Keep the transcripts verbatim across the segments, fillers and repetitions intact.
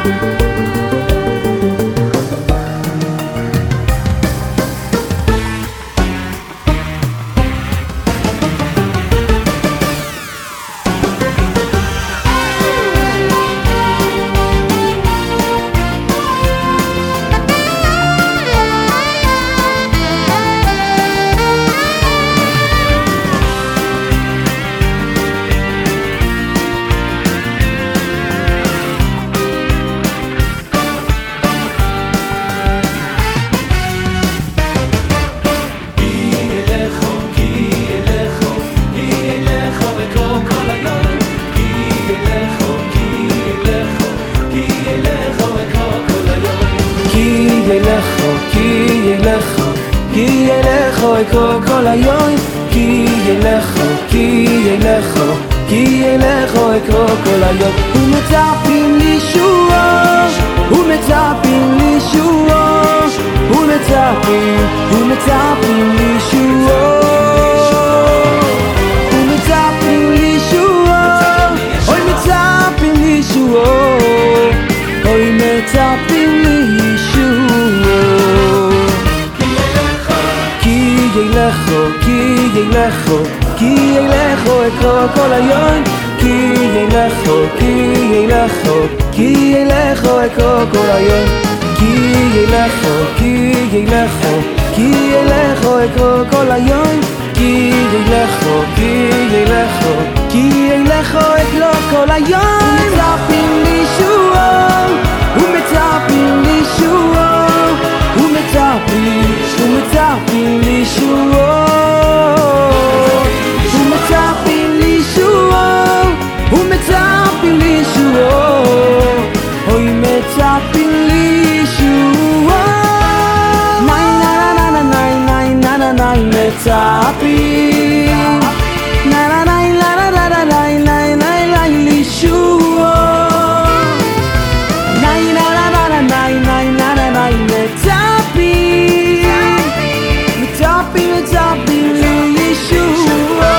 כי ילכו אקרוא כל היום, כי ילכו, כי ילכו, כי ילכו אקרוא כל היום. ומצפים לישועה, ומצפים לישועה, ומצפים, ומצפים לישועה, ומצפים לישועה, אוי מצפים לישועה, אוי מצפים לישועה. כי ילכו, כי ילכו אקרוא כל היום, כי ילכו, כי ילכו, כי ילכו אקרוא כל היום, כי ילכו, כי ילכו, כי ילכו אקרוא כל היום, כי ילכו, כי ילכו, כי ילכו אקרוא כל היום. ומצפים לישועה, ומצפים לישועה, ומצפים, ומצפים לישועה, ומצפים לישועה, ומצפים לישועה, אוי מצפים לישועה. ניי נה נה ניי ניי נה נה ניי מצפים, נה נה ניי נה נה נה ניי ניי ניי ניי לישועה, ניי נה נה נה ניי ניי נה נה ניי מצפים, מצפים מצפים לישועה.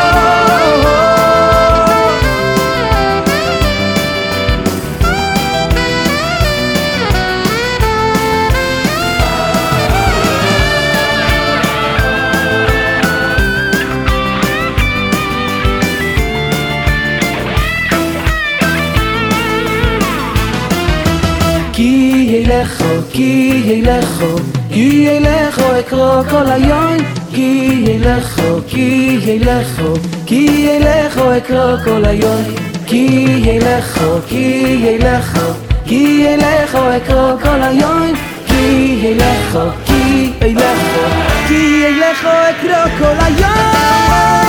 כי ילכו, כי ילכו, כי ילכו אקרוא כל היום, כי ילכו, כי ילכו, כי ילכו אקרוא כל היום, כי ילכו, כי ילכו, כי ילכו אקרוא כל היום, כי ילכו, כי ילכו, כי ילכו אקרוא כל היום.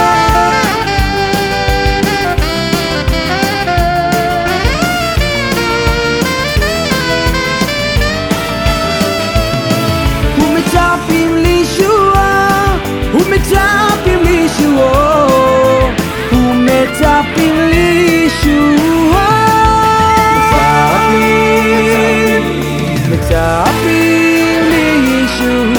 ומצפים לישועה, ומצפים לישועה, ומצפים לישועה, מצפים, מצפים לישועה.